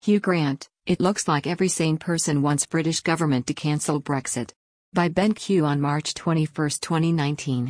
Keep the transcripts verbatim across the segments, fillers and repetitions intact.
Hugh Grant, it looks like every sane person wants British government to cancel Brexit. By Ben Q on March twenty-first, twenty nineteen.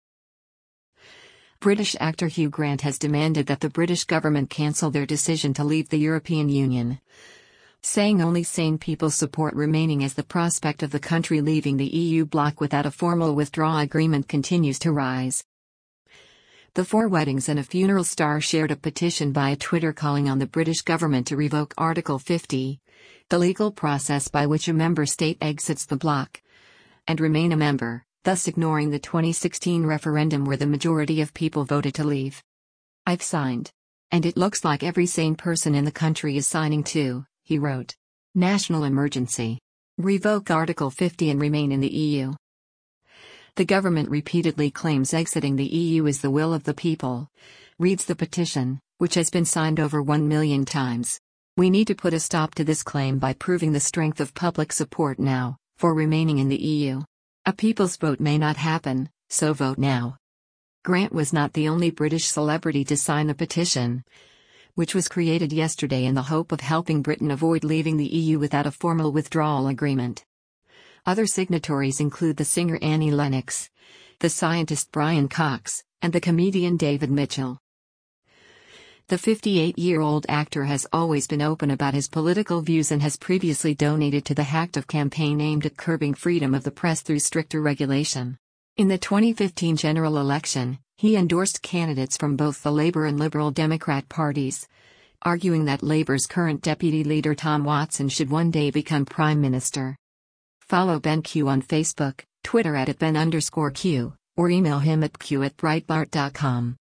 British actor Hugh Grant has demanded that the British government cancel their decision to leave the European Union, saying only sane people support remaining as the prospect of the country leaving the E U bloc without a formal withdrawal agreement continues to rise. The Four Weddings and a Funeral star shared a petition via Twitter calling on the British government to revoke Article fifty, the legal process by which a member state exits the bloc, and remain a member, thus ignoring the twenty sixteen referendum where the majority of people voted to leave. "I've signed. And it looks like every sane person in the country is signing too," he wrote. "National emergency. Revoke Article fifty and remain in the E U." The government repeatedly claims exiting the E U is the will of the people, reads the petition, which has been signed over one million times. "We need to put a stop to this claim by proving the strength of public support now, for remaining in the E U. A people's vote may not happen, so vote now." Grant was not the only British celebrity to sign the petition, which was created yesterday in the hope of helping Britain avoid leaving the E U without a formal withdrawal agreement. Other signatories include the singer Annie Lennox, the scientist Brian Cox, and the comedian David Mitchell. The fifty-eight-year-old actor has always been open about his political views and has previously donated to the Hacked campaign aimed at curbing freedom of the press through stricter regulation. In the twenty fifteen general election, he endorsed candidates from both the Labour and Liberal Democrat parties, arguing that Labour's current deputy leader Tom Watson should one day become Prime Minister. Follow Ben Q on Facebook, Twitter at Ben underscore Q, or email him at q at breitbart dot com.